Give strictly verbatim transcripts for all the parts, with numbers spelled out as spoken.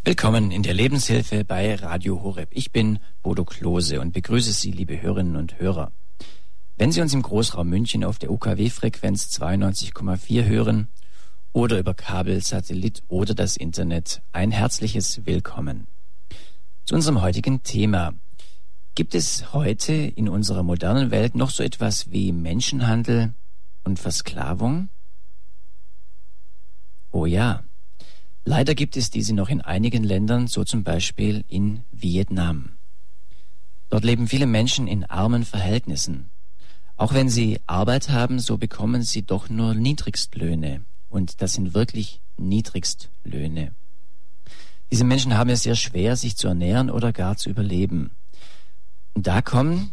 Willkommen in der Lebenshilfe bei Radio Horeb. Ich bin Bodo Klose und begrüße Sie, liebe Hörerinnen und Hörer. Wenn Sie uns im Großraum München auf der U K W-Frequenz zweiundneunzig Komma vier hören oder über Kabel, Satellit oder das Internet, ein herzliches Willkommen. Zu unserem heutigen Thema. Gibt es heute in unserer modernen Welt noch so etwas wie Menschenhandel und Versklavung? Oh ja. Leider gibt es diese noch in einigen Ländern, so zum Beispiel in Vietnam. Dort leben viele Menschen in armen Verhältnissen. Auch wenn sie Arbeit haben, so bekommen sie doch nur Niedrigstlöhne. Und das sind wirklich Niedrigstlöhne. Diese Menschen haben es sehr schwer, sich zu ernähren oder gar zu überleben. Und da kommen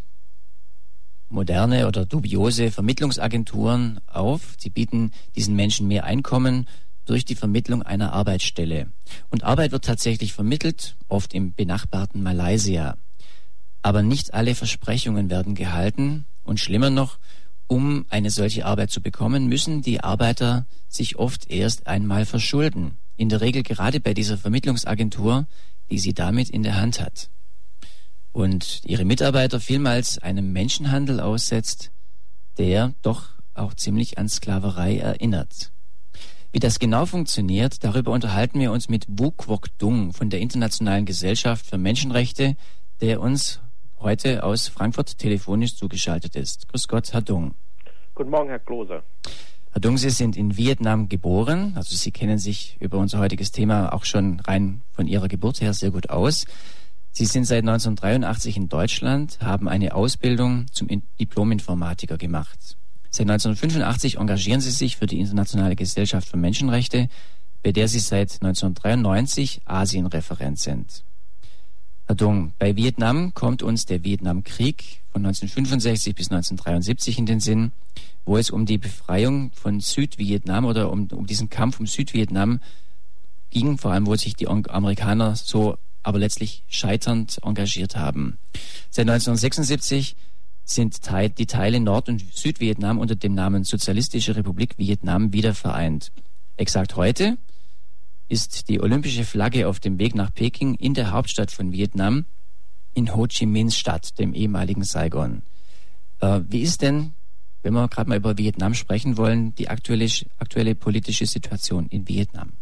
moderne oder dubiose Vermittlungsagenturen auf. Sie bieten diesen Menschen mehr Einkommen durch die Vermittlung einer Arbeitsstelle. Und Arbeit wird tatsächlich vermittelt, oft im benachbarten Malaysia. Aber nicht alle Versprechungen werden gehalten. Und schlimmer noch, um eine solche Arbeit zu bekommen, müssen die Arbeiter sich oft erst einmal verschulden. In der Regel gerade bei dieser Vermittlungsagentur, die sie damit in der Hand hat. Und ihre Mitarbeiter vielmals einem Menschenhandel aussetzt, der doch auch ziemlich an Sklaverei erinnert. Wie das genau funktioniert, darüber unterhalten wir uns mit Wu Quoc Dung von der Internationalen Gesellschaft für Menschenrechte, der uns heute aus Frankfurt telefonisch zugeschaltet ist. Grüß Gott, Herr Dung. Guten Morgen, Herr Klose. Herr Dung, Sie sind in Vietnam geboren, also Sie kennen sich über unser heutiges Thema auch schon rein von Ihrer Geburt her sehr gut aus. Sie sind seit neunzehnhundertdreiundachtzig in Deutschland, haben eine Ausbildung zum Diplom-Informatiker gemacht. Seit neunzehnhundertfünfundachtzig engagieren Sie sich für die Internationale Gesellschaft für Menschenrechte, bei der Sie seit neunzehnhundertdreiundneunzig Asienreferent sind. Herr Dung, bei Vietnam kommt uns der Vietnamkrieg von neunzehnhundertfünfundsechzig bis neunzehnhundertdreiundsiebzig in den Sinn, wo es um die Befreiung von Südvietnam oder um, um diesen Kampf um Südvietnam ging, vor allem wo sich die Amerikaner so aber letztlich scheiternd engagiert haben. Seit neunzehnhundertsechsundsiebzig sind die Teile Nord- und Südvietnam unter dem Namen Sozialistische Republik Vietnam wieder vereint. Exakt heute ist die olympische Flagge auf dem Weg nach Peking in der Hauptstadt von Vietnam, in Ho Chi Minh Stadt, dem ehemaligen Saigon. Äh, wie ist denn, wenn wir gerade mal über Vietnam sprechen wollen, die aktuelle, aktuelle politische Situation in Vietnam?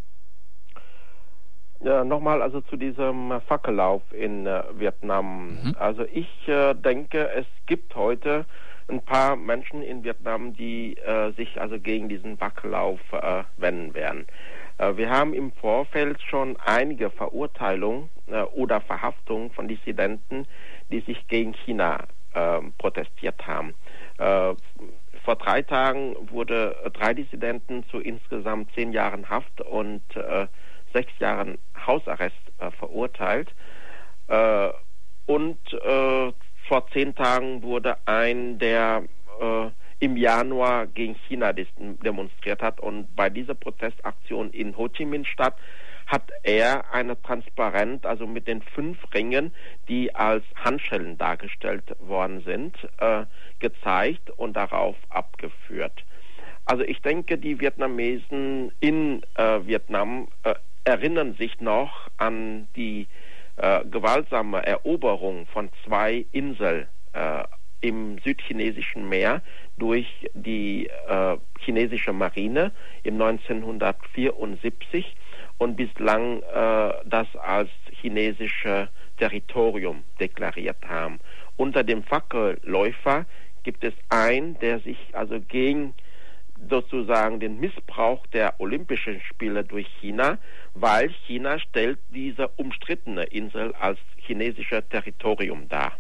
Ja, nochmal also zu diesem Fackellauf in äh, Vietnam. Mhm. Also ich äh, denke, es gibt heute ein paar Menschen in Vietnam, die äh, sich also gegen diesen Fackellauf äh, wenden werden. Äh, wir haben im Vorfeld schon einige Verurteilungen äh, oder Verhaftungen von Dissidenten, die sich gegen China äh, protestiert haben. Äh, vor drei Tagen wurde äh, drei Dissidenten zu insgesamt zehn Jahren Haft und äh, sechs Jahren Hausarrest äh, verurteilt. Äh, und äh, vor zehn Tagen wurde ein, der äh, im Januar gegen China demonstriert hat. Und bei dieser Protestaktion in Ho Chi Minh Stadt hat er eine Transparent, also mit den fünf Ringen, die als Handschellen dargestellt worden sind, äh, gezeigt und darauf abgeführt. Also ich denke, die Vietnamesen in äh, Vietnam äh, erinnern sich noch an die äh, gewaltsame Eroberung von zwei Inseln äh, im südchinesischen Meer durch die äh, chinesische Marine im neunzehnhundertvierundsiebzig und bislang äh, das als chinesische Territorium deklariert haben. Unter dem Fackelläufer gibt es einen, der sich also gegen sozusagen den Missbrauch der Olympischen Spiele durch China, weil China stellt diese umstrittene Insel als chinesisches Territorium dar.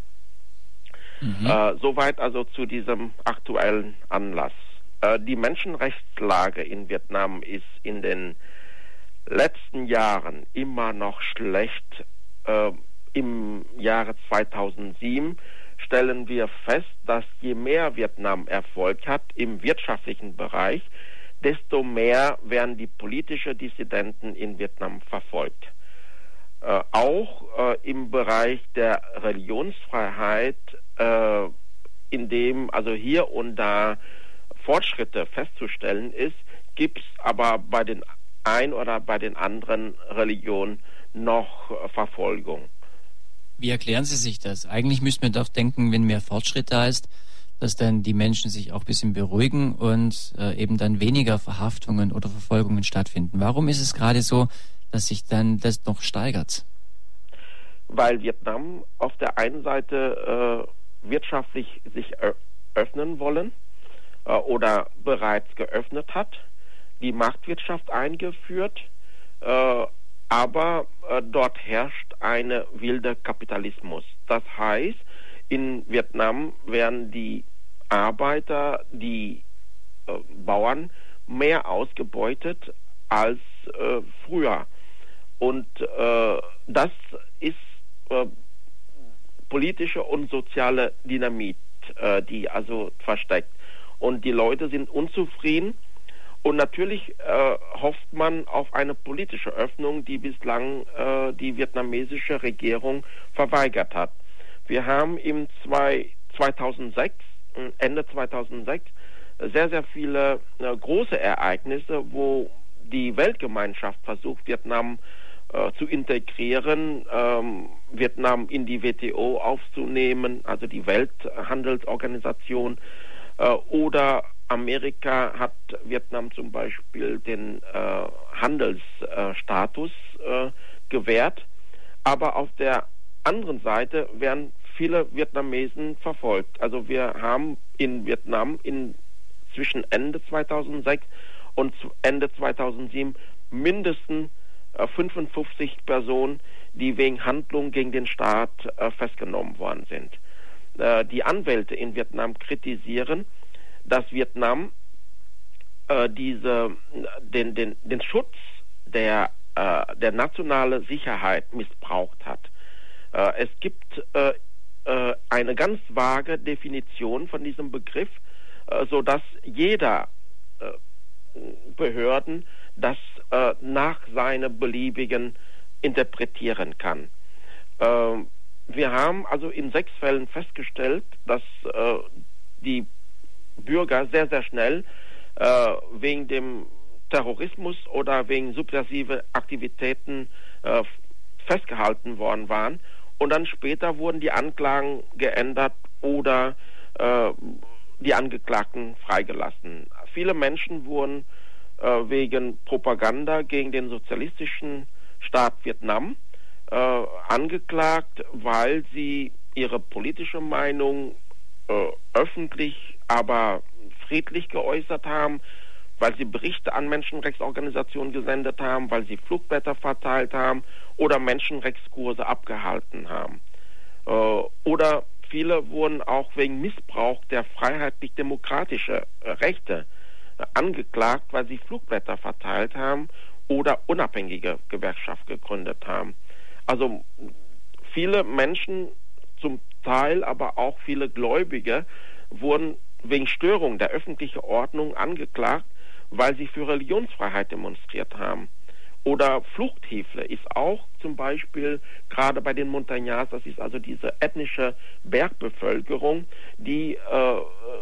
Mhm. Äh, soweit also zu diesem aktuellen Anlass. Äh, die Menschenrechtslage in Vietnam ist in den letzten Jahren immer noch schlecht. Äh, Im Jahre zweitausendsieben stellen wir fest, dass je mehr Vietnam Erfolg hat im wirtschaftlichen Bereich, desto mehr werden die politischen Dissidenten in Vietnam verfolgt. Äh, auch äh, im Bereich der Religionsfreiheit, äh, in dem also hier und da Fortschritte festzustellen ist, gibt es aber bei den ein oder bei den anderen Religionen noch Verfolgung. Wie erklären Sie sich das? Eigentlich müsste man doch denken, wenn mehr Fortschritt da ist, dass dann die Menschen sich auch ein bisschen beruhigen und äh, eben dann weniger Verhaftungen oder Verfolgungen stattfinden. Warum ist es gerade so, dass sich dann das noch steigert? Weil Vietnam auf der einen Seite äh, wirtschaftlich sich öffnen wollen äh, oder bereits geöffnet hat, die Marktwirtschaft eingeführt, äh, aber äh, dort herrscht eine wilde Kapitalismus. Das heißt, in Vietnam werden die Arbeiter, die äh, Bauern mehr ausgebeutet als äh, früher. Und äh, das ist äh, politische und soziale Dynamit, äh, die also versteckt. Und die Leute sind unzufrieden. Und natürlich äh, hofft man auf eine politische Öffnung, die bislang äh, die vietnamesische Regierung verweigert hat. Wir haben im zweitausendsechs, Ende zweitausendsechs, sehr, sehr viele äh, große Ereignisse, wo die Weltgemeinschaft versucht, Vietnam äh, zu integrieren, ähm, Vietnam in die W T O aufzunehmen, also die Welthandelsorganisation, äh, oder Amerika hat Vietnam zum Beispiel den äh, Handelsstatus äh, gewährt, aber auf der anderen Seite werden viele Vietnamesen verfolgt. Also wir haben in Vietnam in, zwischen Ende zweitausendsechs und Ende zweitausendsieben mindestens äh, fünfundfünfzig Personen, die wegen Handlungen gegen den Staat äh, festgenommen worden sind. Äh, die Anwälte in Vietnam kritisieren, dass Vietnam äh, diese, den, den, den Schutz der, äh, der nationalen Sicherheit missbraucht hat. Äh, es gibt äh, äh, eine ganz vage Definition von diesem Begriff, äh, sodass jeder äh, Behörden das äh, nach seiner beliebigen interpretieren kann. Äh, wir haben also in sechs Fällen festgestellt, dass äh, die Bürger sehr, sehr schnell äh, wegen dem Terrorismus oder wegen subversive Aktivitäten äh, festgehalten worden waren. Und dann später wurden die Anklagen geändert oder äh, die Angeklagten freigelassen. Viele Menschen wurden äh, wegen Propaganda gegen den sozialistischen Staat Vietnam äh, angeklagt, weil sie ihre politische Meinung äh, öffentlich, aber friedlich geäußert haben, weil sie Berichte an Menschenrechtsorganisationen gesendet haben, weil sie Flugblätter verteilt haben oder Menschenrechtskurse abgehalten haben. Äh, oder viele wurden auch wegen Missbrauch der freiheitlich-demokratischen äh, Rechte äh, angeklagt, weil sie Flugblätter verteilt haben oder unabhängige Gewerkschaft gegründet haben. Also viele Menschen, zum Teil aber auch viele Gläubige, wurden wegen Störung der öffentlichen Ordnung angeklagt, weil sie für Religionsfreiheit demonstriert haben. Oder Fluchthäfle ist auch zum Beispiel gerade bei den Montagnards, das ist also diese ethnische Bergbevölkerung, die äh,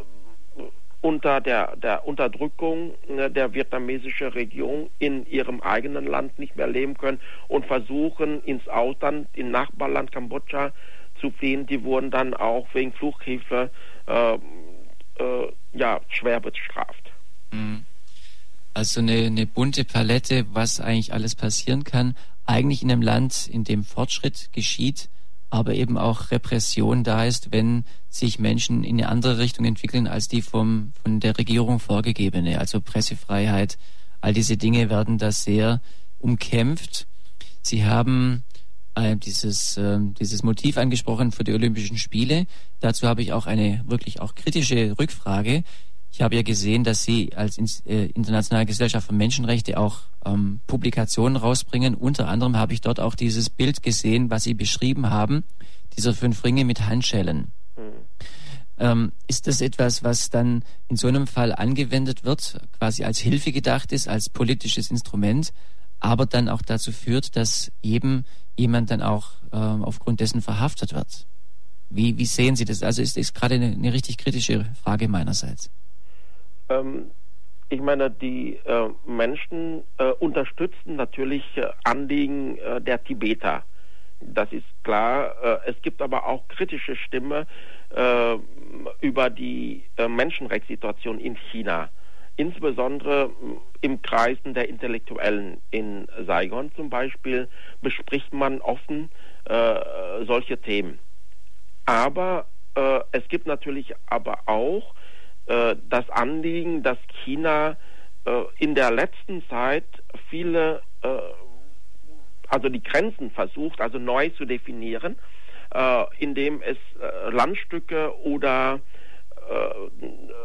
unter der, der Unterdrückung äh, der vietnamesischen Regierung in ihrem eigenen Land nicht mehr leben können und versuchen ins Ausland, in Nachbarland Kambodscha zu fliehen. Die wurden dann auch wegen Fluchthäfle äh, äh, ja, schwer bestraft. Mhm. Also eine, eine bunte Palette, was eigentlich alles passieren kann. Eigentlich in einem Land, in dem Fortschritt geschieht, aber eben auch Repression da ist, wenn sich Menschen in eine andere Richtung entwickeln als die vom, von der Regierung vorgegebene. Also Pressefreiheit, all diese Dinge werden da sehr umkämpft. Sie haben äh, dieses, äh, dieses Motiv angesprochen für die Olympischen Spiele. Dazu habe ich auch eine wirklich auch kritische Rückfrage. Ich habe ja gesehen, dass Sie als äh, Internationale Gesellschaft für Menschenrechte auch ähm, Publikationen rausbringen. Unter anderem habe ich dort auch dieses Bild gesehen, was Sie beschrieben haben, dieser fünf Ringe mit Handschellen. Mhm. Ähm, ist das etwas, was dann in so einem Fall angewendet wird, quasi als Hilfe gedacht ist, als politisches Instrument, aber dann auch dazu führt, dass eben jemand dann auch äh, aufgrund dessen verhaftet wird? Wie, wie sehen Sie das? Also ist das gerade eine, eine richtig kritische Frage meinerseits. Ähm, ich meine, die äh, Menschen äh, unterstützen natürlich äh, Anliegen äh, der Tibeter. Das ist klar. Äh, es gibt aber auch kritische Stimmen äh, über die äh, Menschenrechtssituation in China. Insbesondere im Kreisen der Intellektuellen in Saigon zum Beispiel bespricht man offen äh, solche Themen. Aber äh, es gibt natürlich aber auch äh, das Anliegen, dass China äh, in der letzten Zeit viele, äh, also die Grenzen versucht, also neu zu definieren, äh, indem es äh, Landstücke oder äh,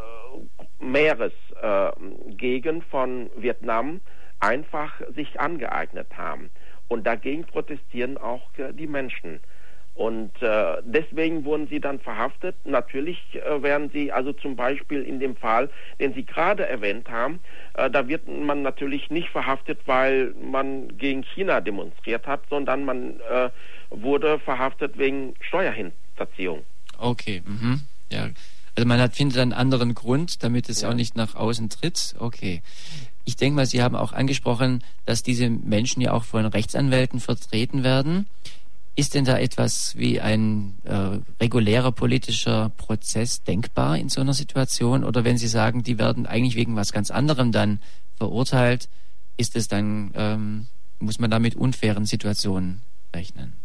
Meeresgegend äh, von Vietnam einfach sich angeeignet haben. Und dagegen protestieren auch äh, die Menschen. Und äh, deswegen wurden sie dann verhaftet. Natürlich äh, werden sie, also zum Beispiel in dem Fall, den Sie gerade erwähnt haben, äh, da wird man natürlich nicht verhaftet, weil man gegen China demonstriert hat, sondern man äh, wurde verhaftet wegen Steuerhinterziehung. Okay, mhm. Ja. Also man hat, findet einen anderen Grund, damit es ja auch nicht nach außen tritt. Okay. Ich denke mal, Sie haben auch angesprochen, dass diese Menschen ja auch von Rechtsanwälten vertreten werden. Ist denn da etwas wie ein äh, regulärer politischer Prozess denkbar in so einer Situation? Oder wenn Sie sagen, die werden eigentlich wegen was ganz anderem dann verurteilt, ist es dann, ähm, muss man da mit unfairen Situationen rechnen?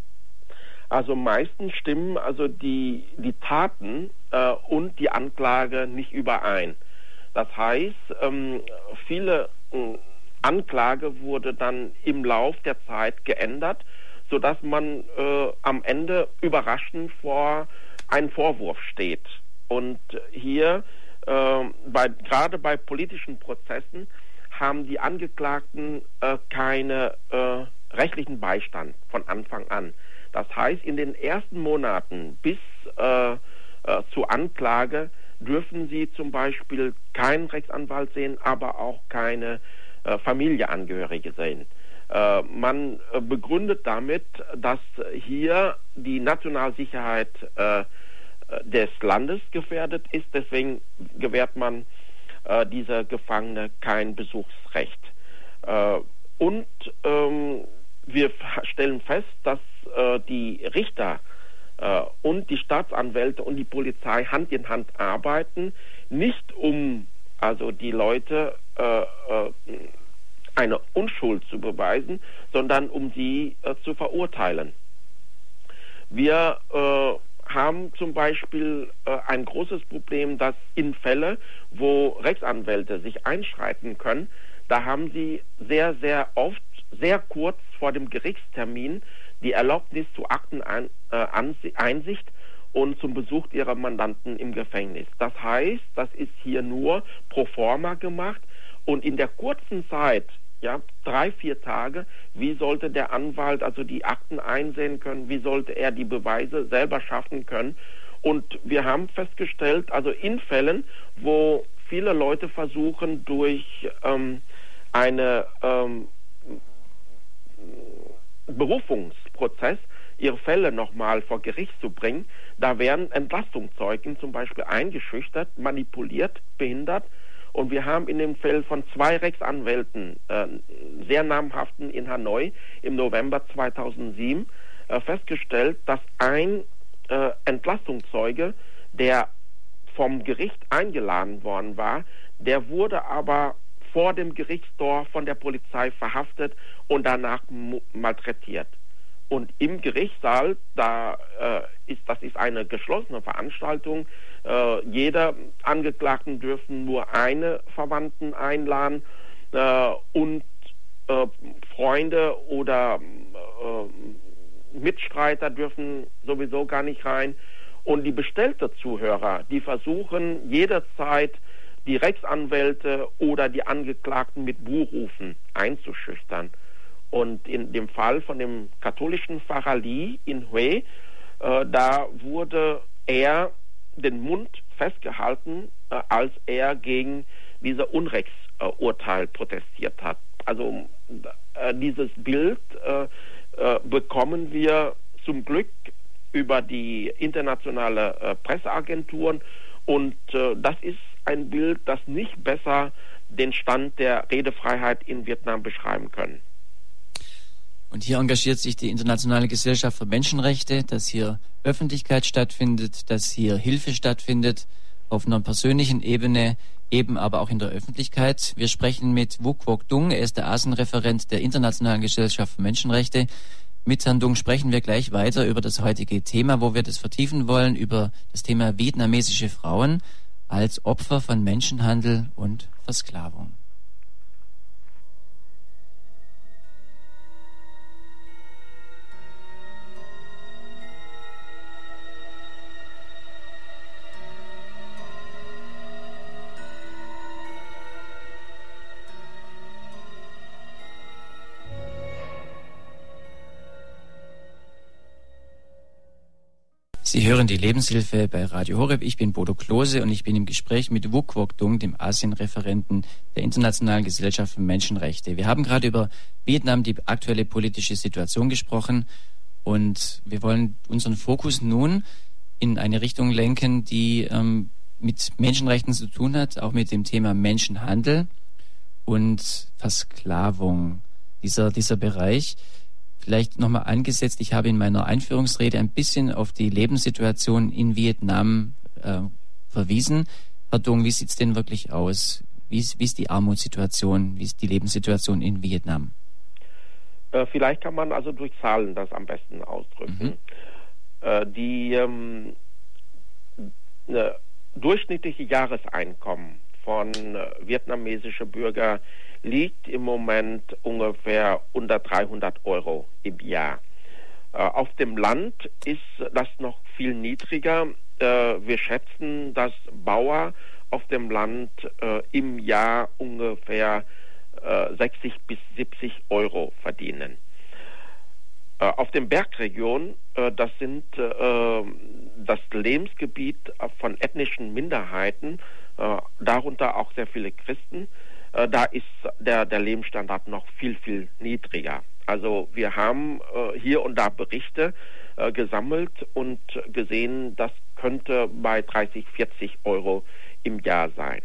Also meistens stimmen also die, die Taten äh, und die Anklage nicht überein. Das heißt, ähm, viele äh, Anklage wurde dann im Lauf der Zeit geändert, sodass man äh, am Ende überraschend vor einem Vorwurf steht. Und hier, äh, bei, gerade bei politischen Prozessen, haben die Angeklagten äh, keine äh, rechtlichen Beistand von Anfang an. Das heißt, in den ersten Monaten bis äh, äh, zur Anklage dürfen sie zum Beispiel keinen Rechtsanwalt sehen, aber auch keine äh, Familienangehörige sehen. Äh, man äh, begründet damit, dass hier die Nationalsicherheit äh, des Landes gefährdet ist. Deswegen gewährt man äh, dieser Gefangene kein Besuchsrecht. Äh, und ähm, wir stellen fest, dass äh, die Richter äh, und die Staatsanwälte und die Polizei Hand in Hand arbeiten, nicht um also die Leute äh, äh, eine Unschuld zu beweisen, sondern um sie äh, zu verurteilen. Wir äh, haben zum Beispiel äh, ein großes Problem, dass in Fällen, wo Rechtsanwälte sich einschreiten können, da haben sie sehr, sehr oft, sehr kurz vor dem Gerichtstermin die Erlaubnis zu Akteneinsicht und zum Besuch ihrer Mandanten im Gefängnis. Das heißt, das ist hier nur pro forma gemacht und in der kurzen Zeit, ja, drei, vier Tage, wie sollte der Anwalt also die Akten einsehen können, wie sollte er die Beweise selber schaffen können? Und wir haben festgestellt, also in Fällen, wo viele Leute versuchen, durch ähm, eine ähm, Berufungsprozess ihre Fälle nochmal vor Gericht zu bringen, da werden Entlastungszeugen zum Beispiel eingeschüchtert, manipuliert, behindert. Und wir haben in dem Fall von zwei Rechtsanwälten, äh, sehr namhaften in Hanoi, im November zweitausendsieben äh, festgestellt, dass ein äh, Entlastungszeuge, der vom Gericht eingeladen worden war, der wurde aber vor dem Gerichtstor von der Polizei verhaftet und danach malträtiert. Und im Gerichtssaal, da äh, ist, das ist eine geschlossene Veranstaltung, äh, jeder Angeklagten dürfen nur eine Verwandten einladen äh, und äh, Freunde oder äh, Mitstreiter dürfen sowieso gar nicht rein. Und die bestellten Zuhörer, die versuchen jederzeit die Rechtsanwälte oder die Angeklagten mit Buhrufen einzuschüchtern. Und in dem Fall von dem katholischen Pfarrer Li in Hue, äh, da wurde er den Mund festgehalten, äh, als er gegen dieses Unrechtsurteil protestiert hat. Also äh, dieses Bild äh, äh, bekommen wir zum Glück über die internationale äh, Presseagenturen und äh, das ist ein Bild, das nicht besser den Stand der Redefreiheit in Vietnam beschreiben können. Und hier engagiert sich die Internationale Gesellschaft für Menschenrechte, dass hier Öffentlichkeit stattfindet, dass hier Hilfe stattfindet, auf einer persönlichen Ebene, eben aber auch in der Öffentlichkeit. Wir sprechen mit Wu Quoc Dung, er ist der Asienreferent der Internationalen Gesellschaft für Menschenrechte. Mit Herrn Dung sprechen wir gleich weiter über das heutige Thema, wo wir das vertiefen wollen, über das Thema vietnamesische Frauen als Opfer von Menschenhandel und Versklavung. Sie hören die Lebenshilfe bei Radio Horeb. Ich bin Bodo Klose und ich bin im Gespräch mit Wu Quoc Dung, dem Asienreferenten der Internationalen Gesellschaft für Menschenrechte. Wir haben gerade über Vietnam, die aktuelle politische Situation gesprochen und wir wollen unseren Fokus nun in eine Richtung lenken, die ähm, mit Menschenrechten zu tun hat, auch mit dem Thema Menschenhandel und Versklavung, dieser, dieser Bereich. Vielleicht nochmal angesetzt, ich habe in meiner Einführungsrede ein bisschen auf die Lebenssituation in Vietnam äh, verwiesen. Herr Dung, wie sieht es denn wirklich aus? Wie ist, wie ist die Armutssituation, wie ist die Lebenssituation in Vietnam? Äh, vielleicht kann man also durch Zahlen das am besten ausdrücken. Mhm. Äh, die ähm, äh, durchschnittliche Jahreseinkommen von äh, vietnamesischen Bürgern liegt im Moment ungefähr unter dreihundert Euro im Jahr. Äh, auf dem Land ist das noch viel niedriger. Äh, wir schätzen, dass Bauern auf dem Land äh, im Jahr ungefähr äh, sechzig bis siebzig Euro verdienen. Äh, auf den Bergregionen, äh, das sind äh, das Lebensgebiet von ethnischen Minderheiten, äh, darunter auch sehr viele Christen. Da ist der, der Lebensstandard noch viel, viel niedriger. Also wir haben äh, hier und da Berichte äh, gesammelt und gesehen, das könnte bei dreißig, vierzig Euro im Jahr sein.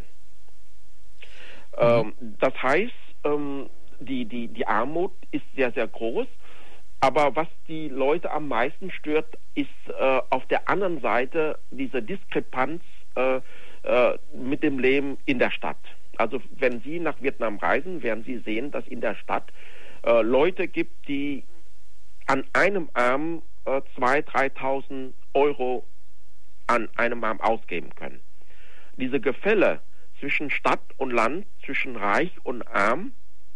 Mhm. Ähm, das heißt, ähm, die, die, die Armut ist sehr, sehr groß. Aber was die Leute am meisten stört, ist äh, auf der anderen Seite diese Diskrepanz äh, äh, mit dem Leben in der Stadt. Also wenn Sie nach Vietnam reisen, werden Sie sehen, dass in der Stadt äh, Leute gibt, die an einem Arm äh, zweitausend, dreitausend Euro an einem Arm ausgeben können. Diese Gefälle zwischen Stadt und Land, zwischen Reich und Arm,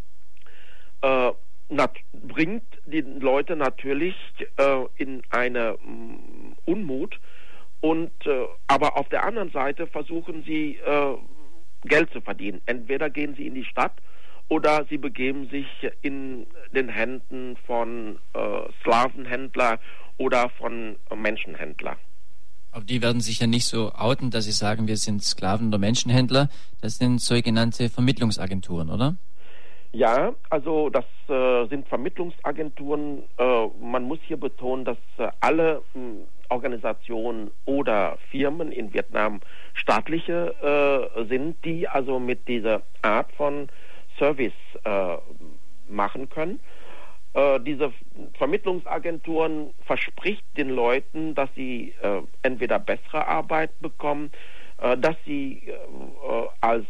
äh, nat- bringt die Leute natürlich äh, in eine um, Unmut. Und äh, aber auf der anderen Seite versuchen sie äh, Geld zu verdienen. Entweder gehen sie in die Stadt oder sie begeben sich in den Händen von äh, Sklavenhändlern oder von äh, Menschenhändlern. Aber die werden sich ja nicht so outen, dass sie sagen, wir sind Sklaven oder Menschenhändler. Das sind sogenannte Vermittlungsagenturen, oder? Ja, also das äh, sind Vermittlungsagenturen. Äh, man muss hier betonen, dass äh, alle mh, Organisationen oder Firmen in Vietnam staatliche äh, sind, die also mit dieser Art von Service äh, machen können. Äh, diese Vermittlungsagenturen verspricht den Leuten, dass sie äh, entweder bessere Arbeit bekommen, äh, dass sie äh, als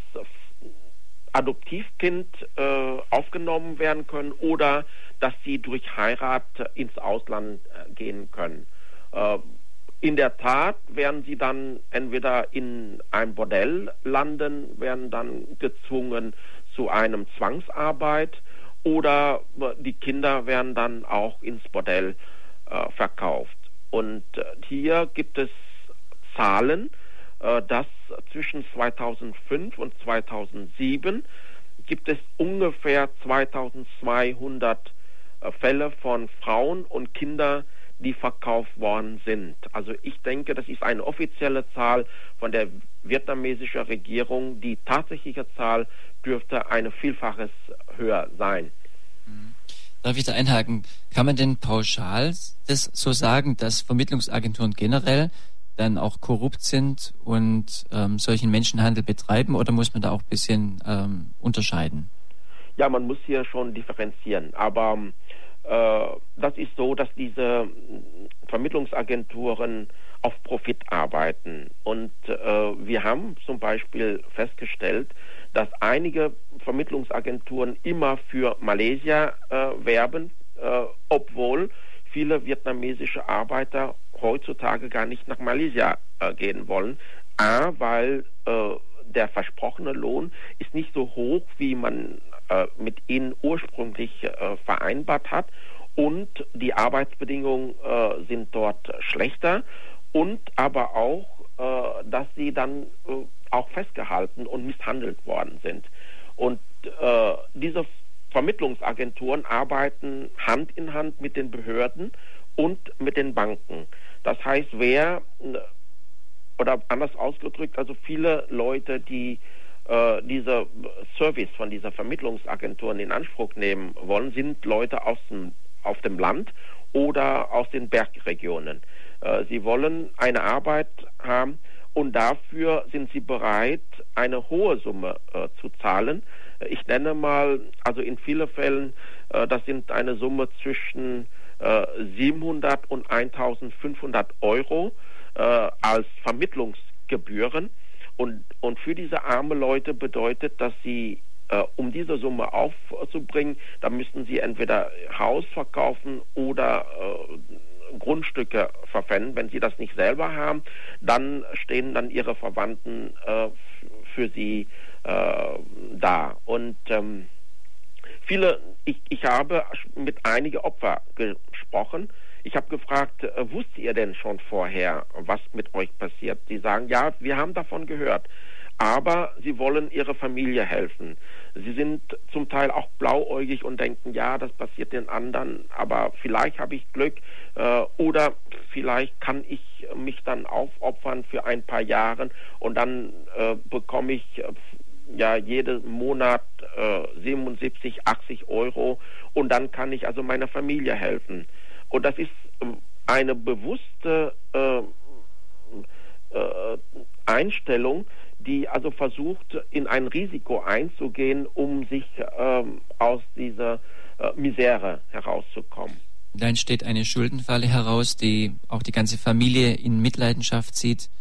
Adoptivkind äh, aufgenommen werden können oder dass sie durch Heirat ins Ausland äh, gehen können. Äh, in der Tat werden sie dann entweder in ein Bordell landen, werden dann gezwungen zu einem Zwangsarbeit oder äh, die Kinder werden dann auch ins Bordell äh, verkauft. Und äh, hier gibt es Zahlen, äh, dass zwischen zweitausendfünf und zweitausendsieben gibt es ungefähr zweitausendzweihundert äh, Fälle von Frauen und Kindern, die verkauft worden sind. Also ich denke, das ist eine offizielle Zahl von der vietnamesischen Regierung. Die tatsächliche Zahl dürfte eine Vielfaches höher sein. Darf ich da einhaken? Kann man denn pauschal das so sagen, dass Vermittlungsagenturen generell dann auch korrupt sind und ähm, solchen Menschenhandel betreiben, oder muss man da auch ein bisschen ähm, unterscheiden? Ja, man muss hier schon differenzieren, aber äh, das ist so, dass diese Vermittlungsagenturen auf Profit arbeiten. Und äh, wir haben zum Beispiel festgestellt, dass einige Vermittlungsagenturen immer für Malaysia äh, werben, äh, obwohl viele vietnamesische Arbeiter heutzutage gar nicht nach Malaysia äh, gehen wollen. A, weil äh, der versprochene Lohn ist nicht so hoch, wie man äh, mit ihnen ursprünglich äh, vereinbart hat, und die Arbeitsbedingungen äh, sind dort schlechter, und aber auch, äh, dass sie dann äh, auch festgehalten und misshandelt worden sind. Und äh, diese Vermittlungsagenturen arbeiten Hand in Hand mit den Behörden und mit den Banken. Das heißt, wer, oder anders ausgedrückt, also viele Leute, die äh, diese Service von dieser Vermittlungsagenturen in Anspruch nehmen wollen, sind Leute aus dem, auf dem Land oder aus den Bergregionen. Äh, sie wollen eine Arbeit haben, und dafür sind sie bereit, eine hohe Summe äh, zu zahlen. Ich nenne mal, also in vielen Fällen, äh, das sind eine Summe zwischen äh, siebenhundert und eintausendfünfhundert Euro äh, als Vermittlungsgebühren. Und, und für diese armen Leute bedeutet, dass sie, äh, um diese Summe aufzubringen, da müssten sie entweder Haus verkaufen oder äh, Grundstücke verpfänden. Wenn sie das nicht selber haben, dann stehen dann ihre Verwandten äh, für sie äh, da. Und ähm, viele, ich, ich habe mit einigen Opfern gesprochen. Ich habe gefragt, äh, wusstet ihr denn schon vorher, was mit euch passiert? Die sagen, ja, wir haben davon gehört. Aber sie wollen ihrer Familie helfen. Sie sind zum Teil auch blauäugig und denken, ja, das passiert den anderen, aber vielleicht habe ich Glück äh, oder vielleicht kann ich mich dann aufopfern für ein paar Jahre, und dann äh, bekomme ich äh, ja jeden Monat äh, siebenundsiebzig, achtzig Euro, und dann kann ich also meiner Familie helfen. Und das ist äh, eine bewusste äh, äh, Einstellung, die also versucht, in ein Risiko einzugehen, um sich ähm, aus dieser äh, Misere herauszukommen. Da entsteht eine Schuldenfalle heraus, die auch die ganze Familie in Mitleidenschaft zieht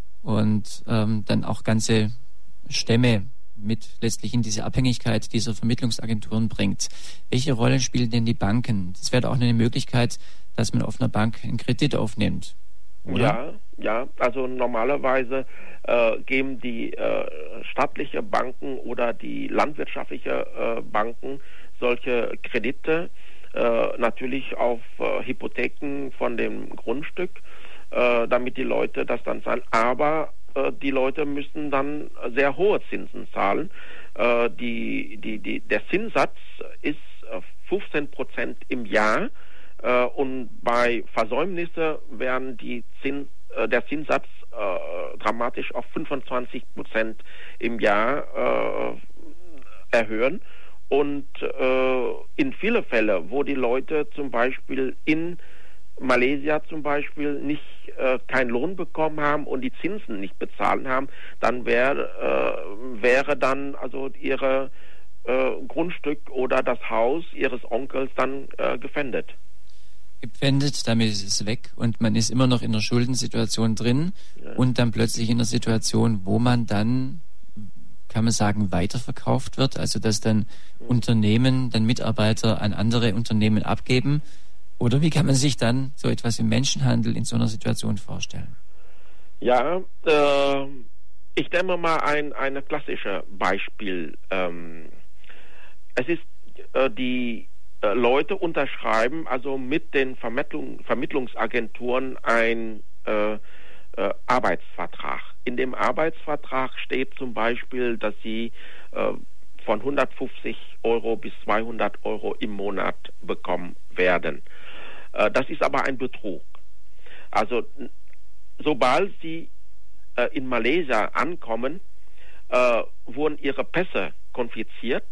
und ähm, dann auch ganze Stämme mit letztlich in diese Abhängigkeit dieser Vermittlungsagenturen bringt. Welche Rolle spielen denn die Banken? Das wäre auch eine Möglichkeit, dass man auf einer Bank einen Kredit aufnimmt, oder? Ja, ja, also normalerweise äh, geben die äh, staatliche Banken oder die landwirtschaftliche äh, Banken solche Kredite, äh, natürlich auf äh, Hypotheken von dem Grundstück, äh, damit die Leute das dann zahlen. Aber äh, die Leute müssen dann sehr hohe Zinsen zahlen. Äh, die, die, die, der Zinssatz ist fünfzehn Prozent im Jahr. Uh, und bei Versäumnissen werden die Zins, uh, der Zinssatz uh, dramatisch auf fünfundzwanzig Prozent im Jahr uh, erhöhen. Und uh, in vielen Fällen, wo die Leute zum Beispiel in Malaysia zum Beispiel nicht uh, keinen Lohn bekommen haben und die Zinsen nicht bezahlt haben, dann wär, uh, wäre dann also ihre uh, Grundstück oder das Haus ihres Onkels dann uh, gefändet. Gepfändet, damit ist es weg und man ist immer noch in der Schuldensituation drin, ja. Und dann plötzlich in der Situation, wo man dann, kann man sagen, weiterverkauft wird, also dass dann ja. Unternehmen, dann Mitarbeiter an andere Unternehmen abgeben, oder wie kann man sich dann so etwas im Menschenhandel in so einer Situation vorstellen? Ja, äh, ich nehme mal ein, ein klassisches Beispiel. Ähm, es ist äh, die Leute unterschreiben also mit den Vermittlung, Vermittlungsagenturen einen äh, äh, Arbeitsvertrag. In dem Arbeitsvertrag steht zum Beispiel, dass sie äh, von hundertfünfzig Euro bis zweihundert Euro im Monat bekommen werden. Äh, das ist aber ein Betrug. Also sobald sie äh, in Malaysia ankommen, äh, wurden ihre Pässe konfisziert.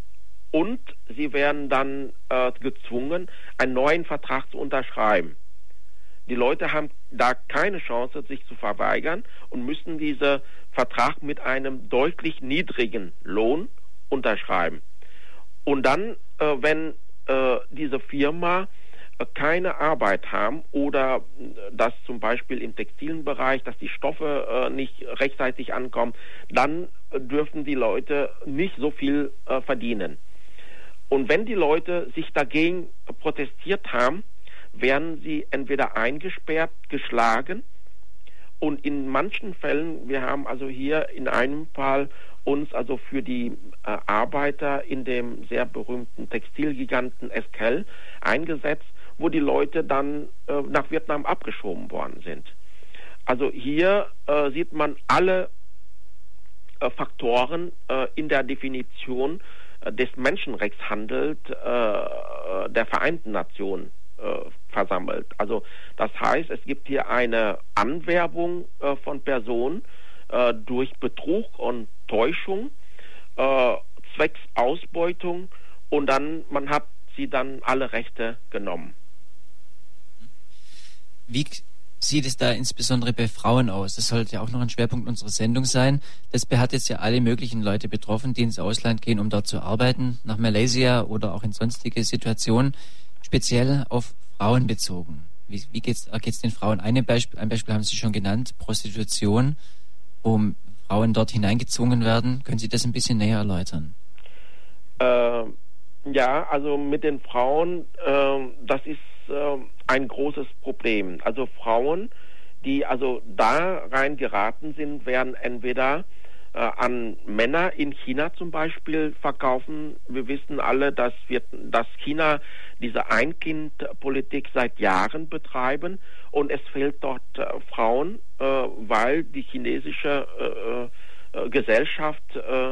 Und sie werden dann äh, gezwungen, einen neuen Vertrag zu unterschreiben. Die Leute haben da keine Chance, sich zu verweigern und müssen diesen Vertrag mit einem deutlich niedrigen Lohn unterschreiben. Und dann, äh, wenn äh, diese Firma äh, keine Arbeit haben oder äh, dass zum Beispiel im textilen Bereich, dass die Stoffe äh, nicht rechtzeitig ankommen, dann äh, dürfen die Leute nicht so viel äh, verdienen. Und wenn die Leute sich dagegen protestiert haben, werden sie entweder eingesperrt, geschlagen, und in manchen Fällen, wir haben also hier in einem Fall uns also für die äh, Arbeiter in dem sehr berühmten Textilgiganten Esquel eingesetzt, wo die Leute dann äh, nach Vietnam abgeschoben worden sind. Also hier äh, sieht man alle äh, Faktoren äh, in der Definition äh, des Menschenrechtshandels äh, der Vereinten Nationen äh, versammelt. Also das heißt, es gibt hier eine Anwerbung äh, von Personen äh, durch Betrug und Täuschung, äh, zwecks Ausbeutung, und dann man hat sie dann alle Rechte genommen. Wie sieht es da insbesondere bei Frauen aus? Das sollte ja auch noch ein Schwerpunkt unserer Sendung sein. Das hat jetzt ja alle möglichen Leute betroffen, die ins Ausland gehen, um dort zu arbeiten, nach Malaysia oder auch in sonstige Situationen, speziell auf Frauen bezogen. Wie, wie geht es den Frauen? Eine Beispiel, ein Beispiel haben Sie schon genannt, Prostitution, wo Frauen dort hineingezwungen werden. Können Sie das ein bisschen näher erläutern? Äh, ja, also mit den Frauen, äh, das ist äh, ein großes Problem. Also Frauen, die also da rein geraten sind, werden entweder äh, an Männer in China zum Beispiel verkaufen. Wir wissen alle, dass, wir, dass China diese Ein-Kind-Politik seit Jahren betreiben, und es fehlt dort äh, Frauen, äh, weil die chinesische äh, äh, Gesellschaft äh, äh,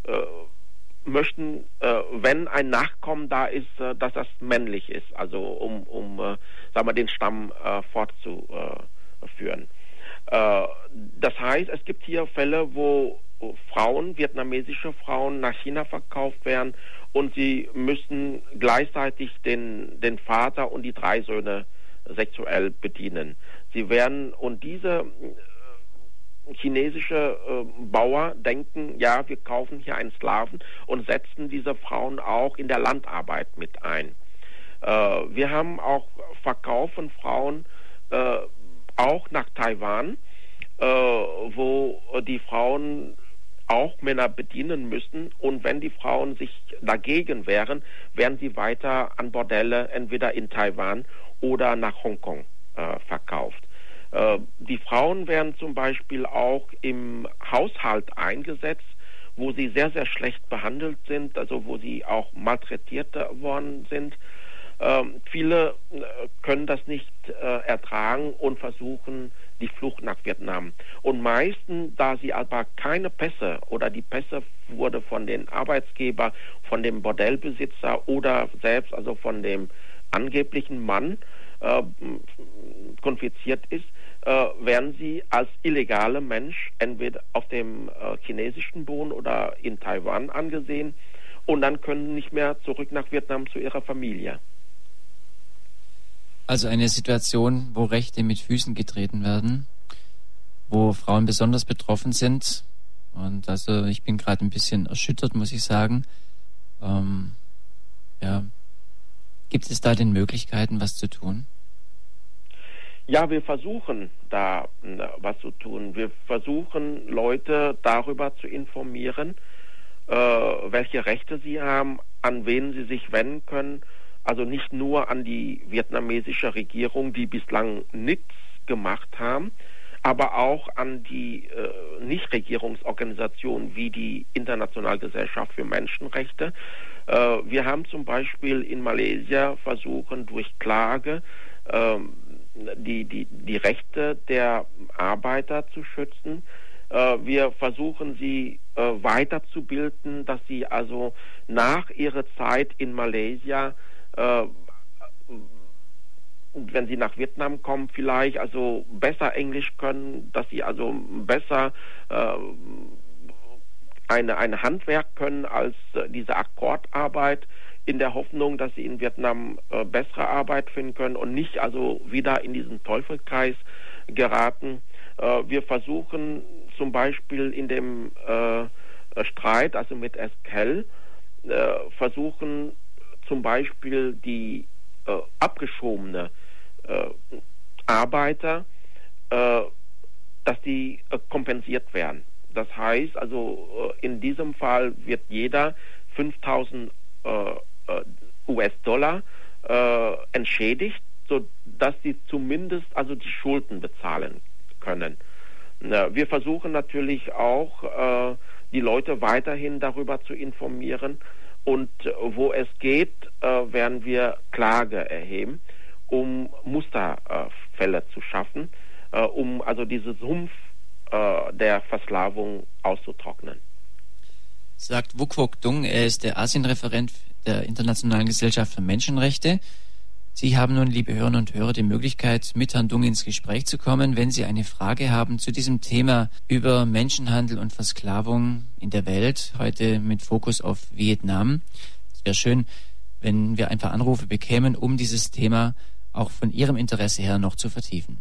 möchten, äh, wenn ein Nachkommen da ist, äh, dass das männlich ist, also um, um äh, sagen wir, den Stamm äh, fortzuführen. Äh, das heißt, es gibt hier Fälle, wo Frauen, vietnamesische Frauen, nach China verkauft werden, und sie müssen gleichzeitig den, den Vater und die drei Söhne sexuell bedienen. Sie werden, und diese chinesische äh, Bauer denken, ja, wir kaufen hier einen Sklaven, und setzen diese Frauen auch in der Landarbeit mit ein. Äh, wir haben auch Verkauf von Frauen äh, auch nach Taiwan, äh, wo die Frauen auch Männer bedienen müssen, und wenn die Frauen sich dagegen wehren, werden sie weiter an Bordelle entweder in Taiwan oder nach Hongkong äh, verkauft. Äh, die Frauen werden zum Beispiel auch im Haushalt eingesetzt, wo sie sehr, sehr schlecht behandelt sind, also wo sie auch malträtiert worden sind. Äh, viele äh, können das nicht äh, ertragen und versuchen die Flucht nach Vietnam. Und meistens, da sie aber keine Pässe, oder die Pässe wurde von den Arbeitsgeber, von dem Bordellbesitzer oder selbst also von dem angeblichen Mann äh, konfisziert ist, äh, werden sie als illegale Mensch entweder auf dem äh, chinesischen Boden oder in Taiwan angesehen, und dann können nicht mehr zurück nach Vietnam zu ihrer Familie. Also eine Situation, wo Rechte mit Füßen getreten werden, wo Frauen besonders betroffen sind. Und also ich bin gerade ein bisschen erschüttert, muss ich sagen. Ähm, ja. Gibt es da denn Möglichkeiten, was zu tun? Ja, wir versuchen da na, was zu tun. Wir versuchen, Leute darüber zu informieren, äh, welche Rechte sie haben, an wen sie sich wenden können. Also nicht nur an die vietnamesische Regierung, die bislang nichts gemacht haben, aber auch an die äh, Nichtregierungsorganisationen wie die Internationale Gesellschaft für Menschenrechte. Äh, wir haben zum Beispiel in Malaysia versucht, durch Klage äh, die, die, die Rechte der Arbeiter zu schützen. Äh, wir versuchen, sie äh, weiterzubilden, dass sie also nach ihrer Zeit in Malaysia, äh, wenn sie nach Vietnam kommen, vielleicht also besser Englisch können, dass sie also besser äh, eine, ein Handwerk können als äh, diese Akkordarbeit in der Hoffnung, dass sie in Vietnam äh, bessere Arbeit finden können und nicht also wieder in diesen Teufelskreis geraten. Äh, wir versuchen zum Beispiel in dem äh, Streit, also mit Esquel, äh, versuchen zum Beispiel die äh, abgeschobene äh, Arbeiter, äh, dass die äh, kompensiert werden. Das heißt, also äh, in diesem Fall wird jeder fünftausend äh, U S-Dollar äh, entschädigt, sodass sie zumindest also die Schulden bezahlen können. Na, wir versuchen natürlich auch, äh, die Leute weiterhin darüber zu informieren und äh, wo es geht, äh, werden wir Klage erheben, um Musterfälle äh, zu schaffen, äh, um also diesen Sumpf äh, der Versklavung auszutrocknen. Sagt Wook Wook Dung, er ist der Asienreferent der Internationalen Gesellschaft für Menschenrechte. Sie haben nun, liebe Hörerinnen und Hörer, die Möglichkeit, mit Herrn Dung ins Gespräch zu kommen, wenn Sie eine Frage haben zu diesem Thema über Menschenhandel und Versklavung in der Welt, heute mit Fokus auf Vietnam. Es wäre schön, wenn wir ein paar Anrufe bekämen, um dieses Thema auch von Ihrem Interesse her noch zu vertiefen.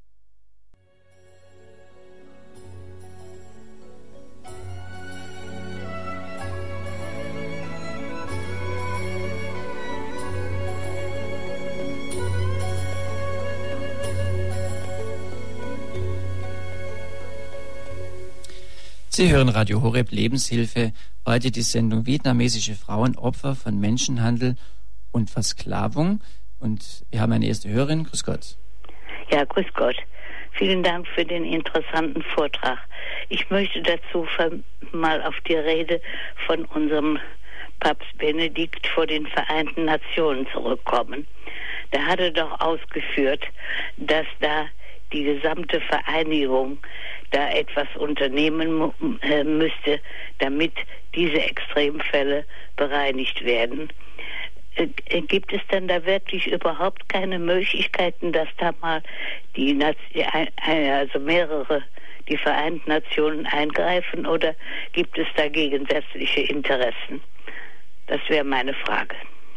Sie hören Radio Horeb Lebenshilfe, heute die Sendung Vietnamesische Frauen Opfer von Menschenhandel und Versklavung. Und wir haben eine erste Hörerin. Grüß Gott. Ja, grüß Gott. Vielen Dank für den interessanten Vortrag. Ich möchte dazu mal auf die Rede von unserem Papst Benedikt vor den Vereinten Nationen zurückkommen. Da hat er doch ausgeführt, dass da die gesamte Vereinigung da etwas unternehmen äh, müsste, damit diese Extremfälle bereinigt werden. Äh, gibt es denn da wirklich überhaupt keine Möglichkeiten, dass da mal die Nation, also mehrere, die Vereinten Nationen eingreifen, oder gibt es da gegensätzliche Interessen? Das wäre meine Frage.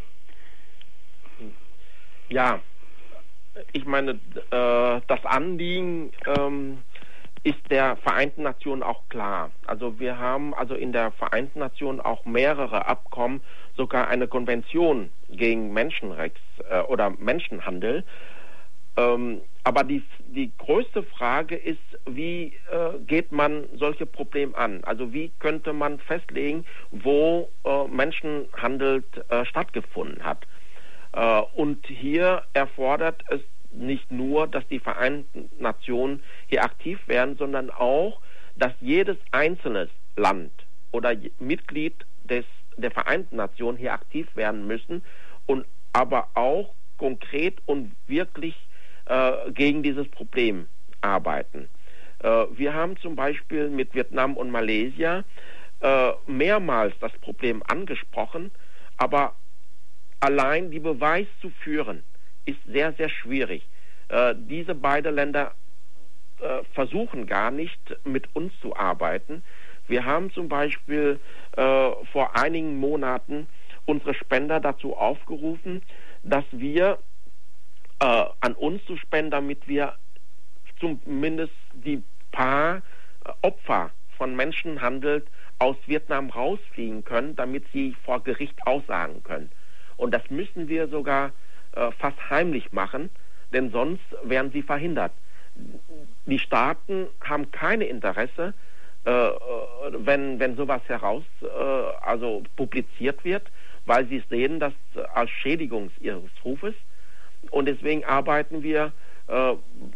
Ja, ich meine, äh, das Anliegen ähm, ist der Vereinten Nationen auch klar. Also wir haben also in der Vereinten Nationen auch mehrere Abkommen, sogar eine Konvention gegen Menschenrechts äh, oder Menschenhandel. Ähm, aber die, die größte Frage ist, wie äh, geht man solche Probleme an? Also wie könnte man festlegen, wo äh, Menschenhandel äh, stattgefunden hat? Äh, und hier erfordert es nicht nur, dass die Vereinten Nationen hier aktiv werden, sondern auch, dass jedes einzelne Land oder Mitglied des, der Vereinten Nationen hier aktiv werden müssen und aber auch konkret und wirklich äh, gegen dieses Problem arbeiten. Äh, wir haben zum Beispiel mit Vietnam und Malaysia äh, mehrmals das Problem angesprochen, aber allein die Beweis zu führen, ist sehr, sehr schwierig. Äh, diese beiden Länder äh, versuchen gar nicht, mit uns zu arbeiten. Wir haben zum Beispiel äh, vor einigen Monaten unsere Spender dazu aufgerufen, dass wir äh, an uns zu spenden, damit wir zumindest die paar äh, Opfer von Menschenhandel aus Vietnam rausfliegen können, damit sie vor Gericht aussagen können. Und das müssen wir sogar äh, fast heimlich machen, denn sonst werden sie verhindert. Die Staaten haben keine Interesse, äh, wenn, wenn sowas heraus, äh, also publiziert wird, weil sie sehen das als Schädigung ihres Rufes. Und deswegen arbeiten wir äh,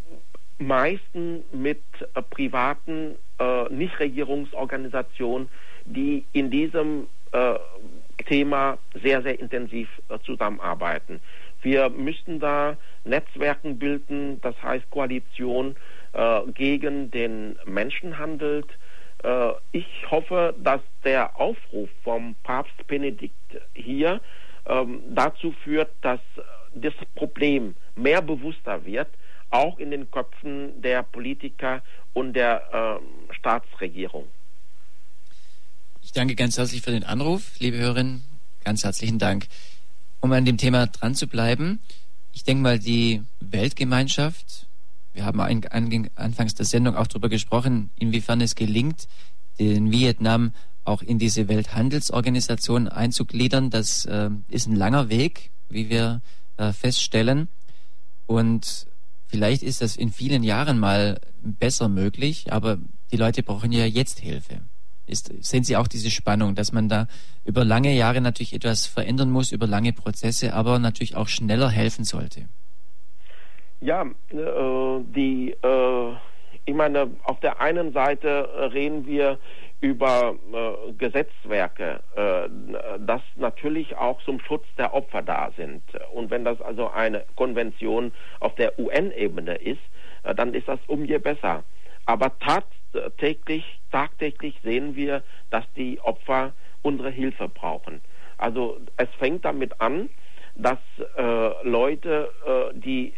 meistens mit äh, privaten äh, Nichtregierungsorganisationen, die in diesem äh, Thema sehr, sehr intensiv äh, zusammenarbeiten. Wir müssten da Netzwerken bilden, das heißt Koalition äh, gegen den Menschenhandel. Äh, ich hoffe, dass der Aufruf vom Papst Benedikt hier ähm, dazu führt, dass das Problem mehr bewusster wird, auch in den Köpfen der Politiker und der äh, Staatsregierung. Ich danke ganz herzlich für den Anruf, liebe Hörerinnen. Ganz herzlichen Dank. Um an dem Thema dran zu bleiben, ich denke mal, die Weltgemeinschaft, wir haben ein, ein, anfangs der Sendung auch darüber gesprochen, inwiefern es gelingt, den Vietnam auch in diese Welthandelsorganisation einzugliedern. Das äh, ist ein langer Weg, wie wir äh, feststellen. Und vielleicht ist das in vielen Jahren mal besser möglich, aber die Leute brauchen ja jetzt Hilfe. Ist, sehen Sie auch diese Spannung, dass man da über lange Jahre natürlich etwas verändern muss, über lange Prozesse, aber natürlich auch schneller helfen sollte? Ja, äh, die, äh, ich meine, auf der einen Seite reden wir über äh, Gesetzwerke, äh, das natürlich auch zum Schutz der Opfer da sind. Und wenn das also eine Konvention auf der U N-Ebene ist, äh, dann ist das um je besser. Aber tagtäglich, tagtäglich sehen wir, dass die Opfer unsere Hilfe brauchen. Also es fängt damit an, dass äh, Leute, äh, die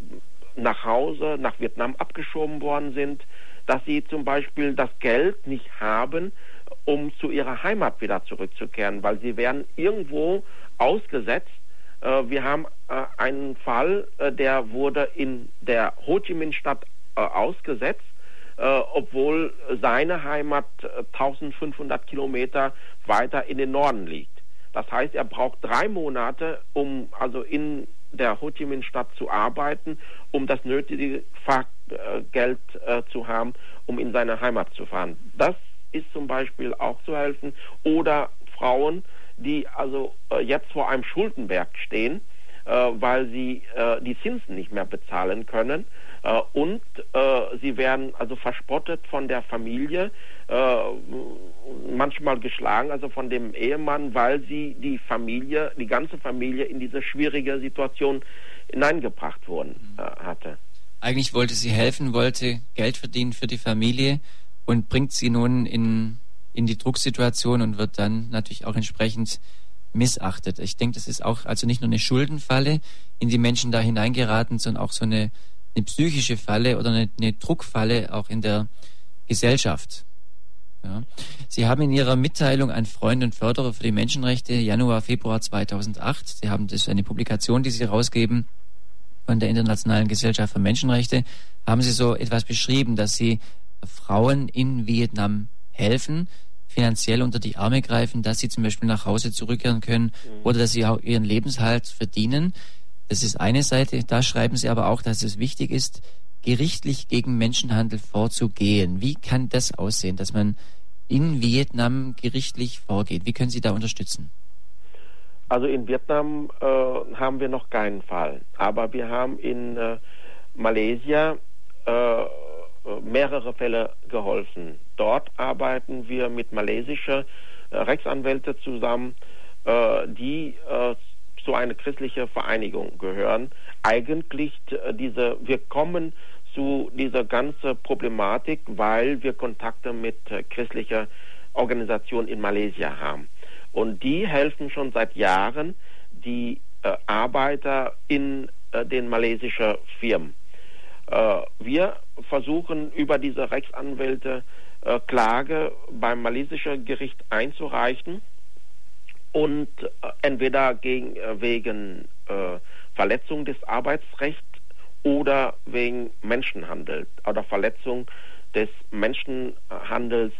nach Hause, nach Vietnam abgeschoben worden sind, dass sie zum Beispiel das Geld nicht haben, um zu ihrer Heimat wieder zurückzukehren, weil sie werden irgendwo ausgesetzt. Äh, wir haben äh, einen Fall, äh, der wurde in der Ho Chi Minh-Stadt äh, ausgesetzt, äh, obwohl seine Heimat äh, eintausendfünfhundert Kilometer weiter in den Norden liegt. Das heißt, er braucht drei Monate, um also in der Ho Chi Minh-Stadt zu arbeiten, um das nötige Fahrgeld äh, zu haben, um in seine Heimat zu fahren. Das ist zum Beispiel auch zu helfen. Oder Frauen, die also äh, jetzt vor einem Schuldenberg stehen, äh, weil sie äh, die Zinsen nicht mehr bezahlen können. Äh, und äh, sie werden also verspottet von der Familie, äh, manchmal geschlagen, also von dem Ehemann, weil sie die Familie, die ganze Familie in diese schwierige Situation hineingebracht worden äh, hatte. Eigentlich wollte sie helfen, wollte Geld verdienen für die Familie und bringt sie nun in, in die Drucksituation und wird dann natürlich auch entsprechend missachtet. Ich denke, das ist auch also nicht nur eine Schuldenfalle, in die Menschen da hineingeraten, sondern auch so eine, eine psychische Falle oder eine, eine Druckfalle auch in der Gesellschaft. Ja. Sie haben in Ihrer Mitteilung an Freund und Förderer für die Menschenrechte Januar, Februar zweitausendacht, Sie haben das eine Publikation, die Sie rausgeben von der Internationalen Gesellschaft für Menschenrechte, haben Sie so etwas beschrieben, dass Sie Frauen in Vietnam helfen, finanziell unter die Arme greifen, dass sie zum Beispiel nach Hause zurückkehren können oder dass sie auch ihren Lebenshalt verdienen. Das ist eine Seite. Da schreiben Sie aber auch, dass es wichtig ist, gerichtlich gegen Menschenhandel vorzugehen. Wie kann das aussehen, dass man in Vietnam gerichtlich vorgeht? Wie können Sie da unterstützen? Also in Vietnam äh, haben wir noch keinen Fall. Aber wir haben in äh, Malaysia äh, mehrere Fälle geholfen. Dort arbeiten wir mit malaysischen äh, Rechtsanwälten zusammen, äh, die äh, zu einer christlichen Vereinigung gehören. Eigentlich äh, diese, wir kommen zu dieser ganzen Problematik, weil wir Kontakte mit äh, christlichen Organisationen in Malaysia haben. Und die helfen schon seit Jahren die äh, Arbeiter in äh, den malaysischen Firmen. Äh, wir versuchen über diese Rechtsanwälte äh, Klage beim malaysischen Gericht einzureichen und äh, entweder gegen, äh, wegen äh, Verletzung des Arbeitsrechts oder wegen Menschenhandel oder Verletzung des Menschenhandelsgesetzes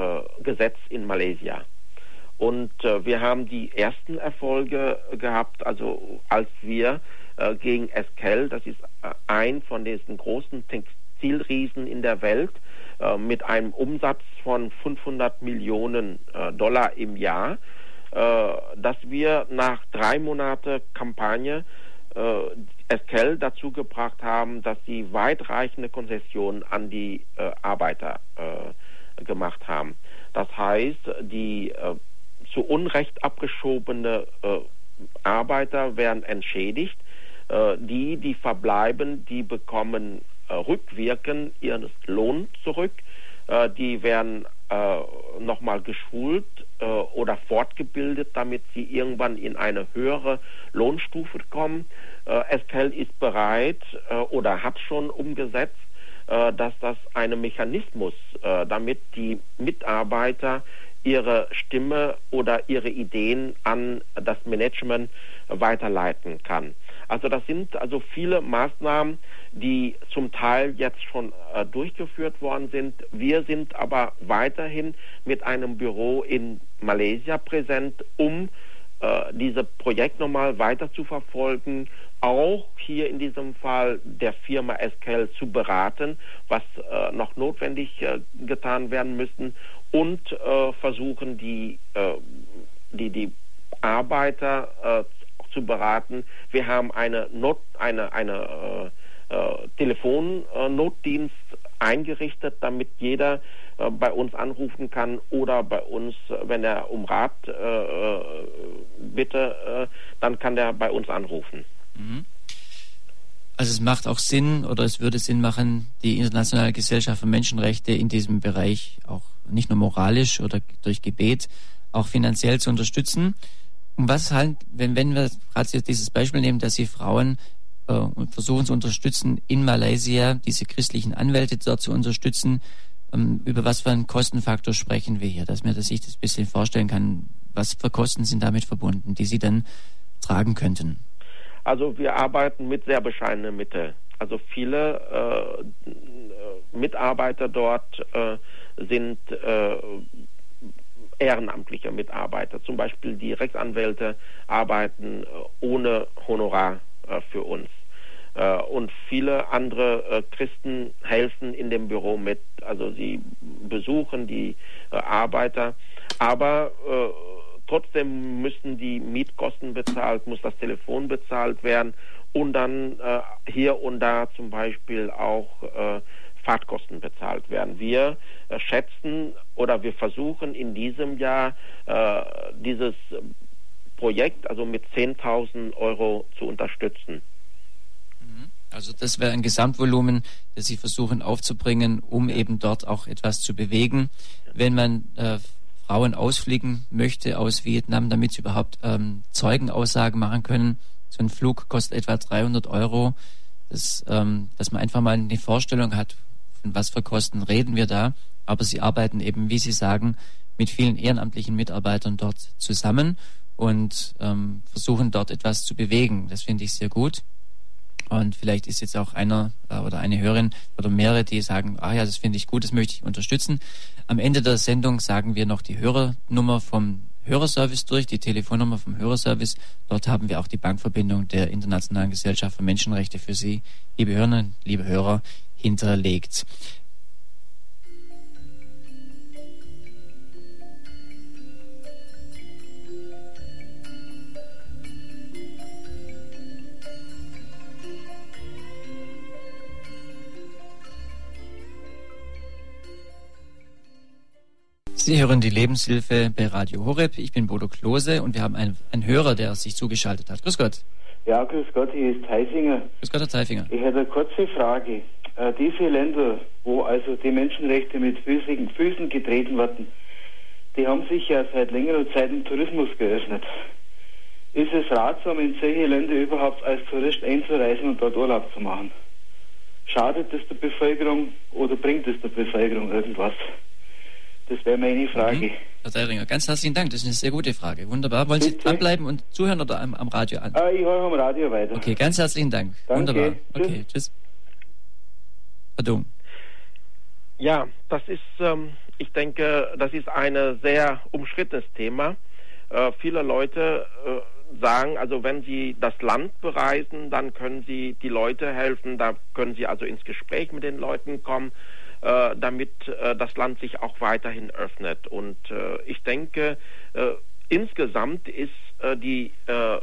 äh, in Malaysia. Und äh, wir haben die ersten Erfolge gehabt, also als wir äh, gegen Eskel, das ist äh, ein von diesen großen Textilriesen in der Welt, äh, mit einem Umsatz von fünfhundert Millionen äh, Dollar im Jahr, äh, dass wir nach drei Monaten Kampagne äh, Eskel dazu gebracht haben, dass sie weitreichende Konzessionen an die äh, Arbeiter äh, gemacht haben. Das heißt, die äh, zu Unrecht abgeschobene äh, Arbeiter werden entschädigt. Äh, die, die verbleiben, die bekommen äh, rückwirkend ihren Lohn zurück. Äh, die werden äh, nochmal geschult äh, oder fortgebildet, damit sie irgendwann in eine höhere Lohnstufe kommen. Äh, Eskel ist bereit äh, oder hat schon umgesetzt, äh, dass das ein Mechanismus, äh, damit die Mitarbeiter ihre Stimme oder ihre Ideen an das Management weiterleiten kann. Also das sind also viele Maßnahmen, die zum Teil jetzt schon äh, durchgeführt worden sind. Wir sind aber weiterhin mit einem Büro in Malaysia präsent, um äh, dieses Projekt nochmal weiter zu verfolgen, auch hier in diesem Fall der Firma S K L zu beraten, was äh, noch notwendig äh, getan werden müsste, und äh, versuchen die, äh, die, die Arbeiter äh, zu beraten. Wir haben eine Not, eine, eine äh, äh, Telefonnotdienst eingerichtet, damit jeder äh, bei uns anrufen kann oder bei uns, wenn er um Rat äh, bitte, äh, dann kann der bei uns anrufen. Mhm. Also es macht auch Sinn, oder es würde Sinn machen, die Internationale Gesellschaft für Menschenrechte in diesem Bereich auch nicht nur moralisch oder durch Gebet, auch finanziell zu unterstützen. Und was halt, wenn, wenn wir gerade jetzt dieses Beispiel nehmen, dass Sie Frauen äh, und versuchen zu unterstützen, in Malaysia diese christlichen Anwälte dort zu unterstützen, ähm, über was für einen Kostenfaktor sprechen wir hier, dass man sich das ein bisschen vorstellen kann, was für Kosten sind damit verbunden, die Sie dann tragen könnten? Also wir arbeiten mit sehr bescheidenen Mitteln. Also viele äh, Mitarbeiter dort äh, sind äh, ehrenamtliche Mitarbeiter. Zum Beispiel die Rechtsanwälte arbeiten äh, ohne Honorar äh, für uns. Äh, und viele andere äh, Christen helfen in dem Büro mit. Also sie besuchen die äh, Arbeiter. Aber äh, trotzdem müssen die Mietkosten bezahlt, muss das Telefon bezahlt werden und dann äh, hier und da zum Beispiel auch äh, Fahrtkosten bezahlt werden. Wir äh, schätzen oder wir versuchen in diesem Jahr äh, dieses Projekt also mit zehntausend Euro zu unterstützen. Also das wäre ein Gesamtvolumen, das Sie versuchen aufzubringen, um eben dort auch etwas zu bewegen. Wenn man äh, Frauen ausfliegen möchte aus Vietnam, damit sie überhaupt ähm, Zeugenaussagen machen können, so ein Flug kostet etwa dreihundert Euro. Das, ähm, dass man einfach mal eine Vorstellung hat, von was für Kosten reden wir da. Aber sie arbeiten eben, wie Sie sagen, mit vielen ehrenamtlichen Mitarbeitern dort zusammen und ähm, versuchen dort etwas zu bewegen. Das finde ich sehr gut. Und vielleicht ist jetzt auch einer äh, oder eine Hörerin oder mehrere, die sagen, ah ja, das finde ich gut, das möchte ich unterstützen. Am Ende der Sendung sagen wir noch die Hörernummer vom Hörerservice durch, die Telefonnummer vom Hörerservice. Dort haben wir auch die Bankverbindung der Internationalen Gesellschaft für Menschenrechte für Sie, liebe Hörerinnen, liebe Hörer, hinterlegt. Sie hören die Lebenshilfe bei Radio Horeb. Ich bin Bodo Klose und wir haben einen, einen Hörer, der sich zugeschaltet hat. Grüß Gott. Ja, grüß Gott, hier ist Teifinger. Grüß Gott, Herr Teifinger. Ich hätte eine kurze Frage. Äh, diese Länder, wo also die Menschenrechte mit Füßen, Füßen getreten werden, die haben sich ja seit längerer Zeit im Tourismus geöffnet. Ist es ratsam, in solche Länder überhaupt als Tourist einzureisen und dort Urlaub zu machen? Schadet es der Bevölkerung oder bringt es der Bevölkerung irgendwas? Das wäre meine Frage. Mhm. Herr Teiringer, ganz herzlichen Dank. Das ist eine sehr gute Frage. Wunderbar. Wollen Sie Bitte? dranbleiben und zuhören oder am, am Radio an? Ah, ich höre am Radio weiter. Okay, ganz herzlichen Dank. Danke. Wunderbar. Okay, tschüss. tschüss. Herr Dung. Ja, das ist, ähm, ich denke, das ist ein sehr umstrittenes Thema. Äh, viele Leute äh, sagen, also wenn sie das Land bereisen, dann können sie die Leute helfen, da können sie also ins Gespräch mit den Leuten kommen, äh, damit äh, das Land sich auch weiterhin öffnet. Und äh, ich denke, äh, insgesamt ist äh, die äh, äh,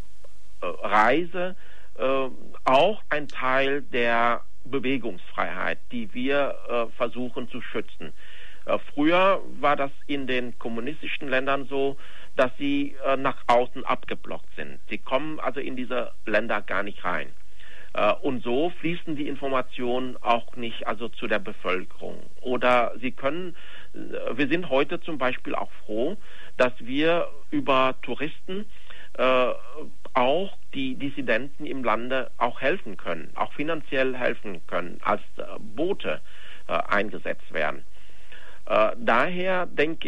Reise äh, auch ein Teil der Bewegungsfreiheit, die wir äh, versuchen zu schützen. Äh, früher war das in den kommunistischen Ländern so, dass sie äh, nach außen abgeblockt sind. Sie kommen also in diese Länder gar nicht rein. Äh, und so fließen die Informationen auch nicht also zu der Bevölkerung. Oder sie können, äh, wir sind heute zum Beispiel auch froh, dass wir über Touristen äh, auch die Dissidenten im Lande auch helfen können, auch finanziell helfen können, als Boote äh, eingesetzt werden. Äh, daher denke ich,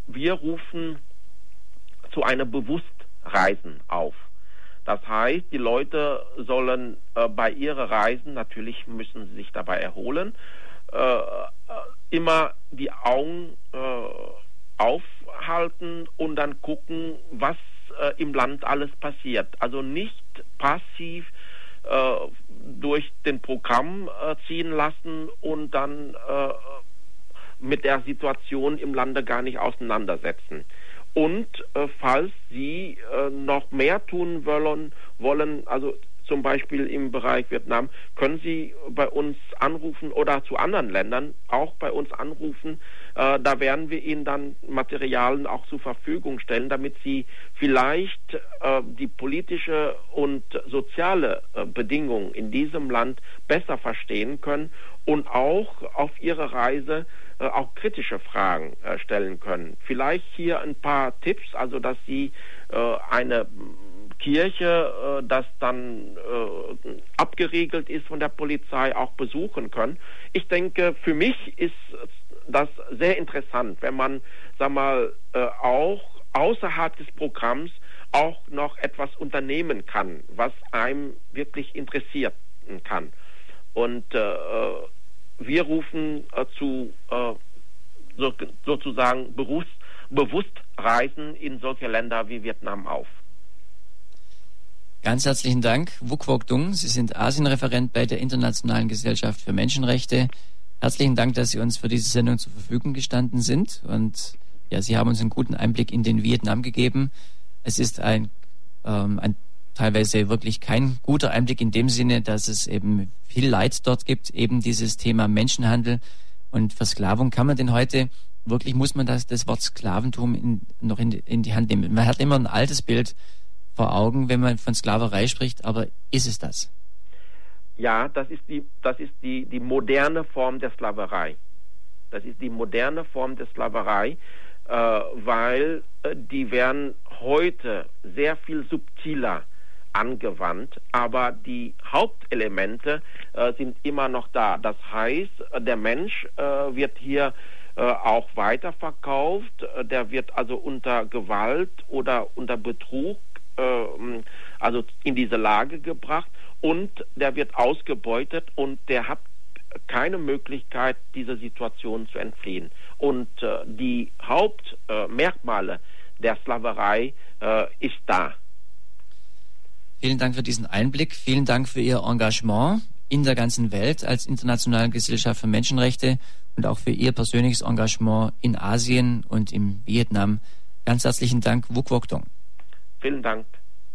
wir rufen zu einer Bewusstreisen auf. Das heißt, die Leute sollen äh, bei ihren Reisen, natürlich müssen sie sich dabei erholen, äh, immer die Augen äh, aufhalten und dann gucken, was äh, im Land alles passiert. Also nicht passiv äh, durch den Programm äh, ziehen lassen und dann äh, mit der Situation im Lande gar nicht auseinandersetzen. Und äh, falls Sie äh, noch mehr tun wollen, wollen, also zum Beispiel im Bereich Vietnam, können Sie bei uns anrufen oder zu anderen Ländern auch bei uns anrufen. Äh, da werden wir Ihnen dann Materialien auch zur Verfügung stellen, damit Sie vielleicht äh, die politische und soziale äh, Bedingungen in diesem Land besser verstehen können und auch auf Ihre Reise äh, auch kritische Fragen äh, stellen können. Vielleicht hier ein paar Tipps, also dass Sie äh, eine Kirche, äh, das dann äh, abgeriegelt ist von der Polizei, auch besuchen können. Ich denke, für mich ist das sehr interessant, wenn man, sag mal, äh, auch außerhalb des Programms auch noch etwas unternehmen kann, was einem wirklich interessieren kann. Und äh, wir rufen äh, zu äh, so, sozusagen bewusst, bewusst Reisen in solche Länder wie Vietnam auf. Ganz herzlichen Dank, Vuc Voc Dung. Sie sind Asienreferent bei der Internationalen Gesellschaft für Menschenrechte. Herzlichen Dank, dass Sie uns für diese Sendung zur Verfügung gestanden sind. Und ja, Sie haben uns einen guten Einblick in den Vietnam gegeben. Es ist ein, ähm, ein teilweise wirklich kein guter Einblick in dem Sinne, dass es eben viel Leid dort gibt, eben dieses Thema Menschenhandel und Versklavung. Kann man denn heute wirklich, muss man das, das Wort Sklaventum in, noch in, in die Hand nehmen? Man hat immer ein altes Bild vor Augen, wenn man von Sklaverei spricht, aber ist es das? Ja, das ist die, das ist die, die moderne Form der Sklaverei. Das ist die moderne Form der Sklaverei, äh, weil äh, die werden heute sehr viel subtiler angewandt, aber die Hauptelemente äh, sind immer noch da. Das heißt, der Mensch äh, wird hier äh, auch weiterverkauft, der wird also unter Gewalt oder unter Betrug also in diese Lage gebracht und der wird ausgebeutet und der hat keine Möglichkeit, dieser Situation zu entfliehen. Und äh, die Hauptmerkmale äh, der Sklaverei äh, ist da. Vielen Dank für diesen Einblick. Vielen Dank für Ihr Engagement in der ganzen Welt als Internationale Gesellschaft für Menschenrechte und auch für Ihr persönliches Engagement in Asien und im Vietnam. Ganz herzlichen Dank, Vuc Voc Dung. Vielen Dank.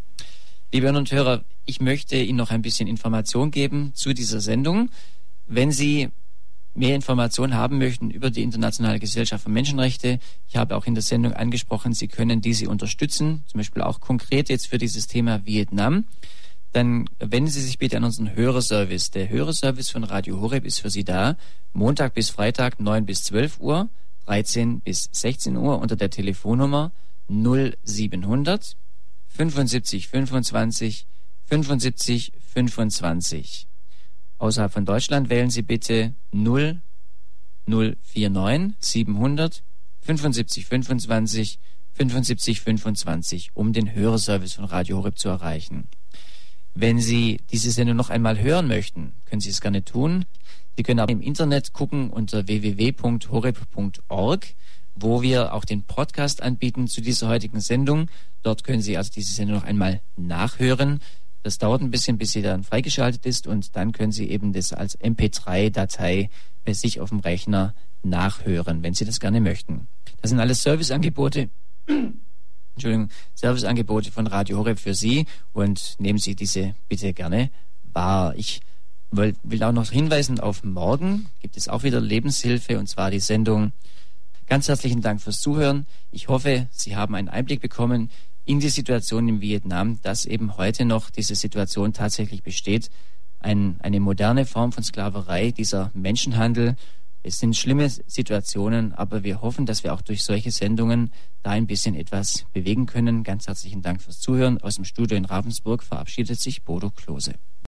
Liebe Hörerinnen und Hörer, ich möchte Ihnen noch ein bisschen Information geben zu dieser Sendung. Wenn Sie mehr Informationen haben möchten über die Internationale Gesellschaft für Menschenrechte, ich habe auch in der Sendung angesprochen, Sie können diese unterstützen, zum Beispiel auch konkret jetzt für dieses Thema Vietnam, dann wenden Sie sich bitte an unseren Hörerservice. Der Hörerservice von Radio Horeb ist für Sie da, Montag bis Freitag neun bis zwölf Uhr, dreizehn bis sechzehn Uhr unter der Telefonnummer null siebenhundert fünfundsiebzig fünfundzwanzig fünfundsiebzig fünfundzwanzig. Außerhalb von Deutschland wählen Sie bitte null null neunundvierzig siebenhundert fünfundsiebzig fünfundzwanzig fünfundsiebzig fünfundzwanzig, um den Hörerservice von Radio Horeb zu erreichen. Wenn Sie diese Sendung noch einmal hören möchten, können Sie es gerne tun. Sie können aber im Internet gucken unter w w w punkt horeb punkt org, wo wir auch den Podcast anbieten zu dieser heutigen Sendung. Dort können Sie also diese Sendung noch einmal nachhören. Das dauert ein bisschen, bis sie dann freigeschaltet ist und dann können Sie eben das als M P drei Datei bei sich auf dem Rechner nachhören, wenn Sie das gerne möchten. Das sind alles Serviceangebote, Entschuldigung, Serviceangebote von Radio Horeb für Sie und nehmen Sie diese bitte gerne wahr. Ich will, will auch noch hinweisen auf morgen, gibt es auch wieder Lebenshilfe und zwar die Sendung. Ganz herzlichen Dank fürs Zuhören. Ich hoffe, Sie haben einen Einblick bekommen in die Situation im Vietnam, dass eben heute noch diese Situation tatsächlich besteht. Ein, eine moderne Form von Sklaverei, dieser Menschenhandel. Es sind schlimme Situationen, aber wir hoffen, dass wir auch durch solche Sendungen da ein bisschen etwas bewegen können. Ganz herzlichen Dank fürs Zuhören. Aus dem Studio in Ravensburg verabschiedet sich Bodo Klose.